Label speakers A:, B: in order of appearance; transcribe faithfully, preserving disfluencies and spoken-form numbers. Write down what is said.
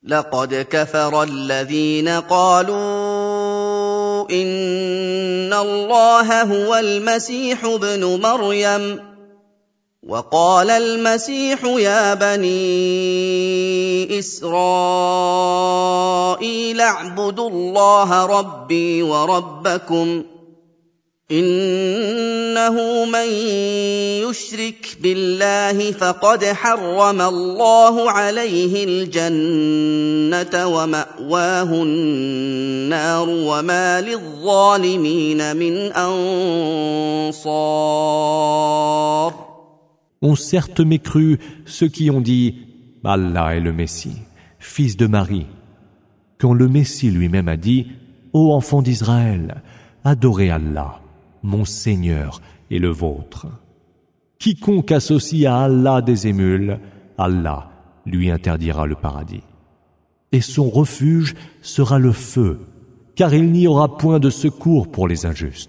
A: لقد كفر الذين قالوا إن الله هو المسيح ابن مريم وقال المسيح يا بني إسرائيل اعبدوا الله ربي وربكم إنه من يشرك بالله فقد حرم الله عليه الجنة ومأواه النار وما للظالمين من أنصار.
B: Ont certes mécru ceux qui ont dit « Allah est le Messie, fils de Marie », quand le Messie lui-même a dit « Ô enfants d'Israël, adorez Allah, mon Seigneur et le vôtre. Quiconque associe à Allah des émules, Allah lui interdira le paradis. Et son refuge sera le feu, car il n'y aura point de secours pour les injustes. »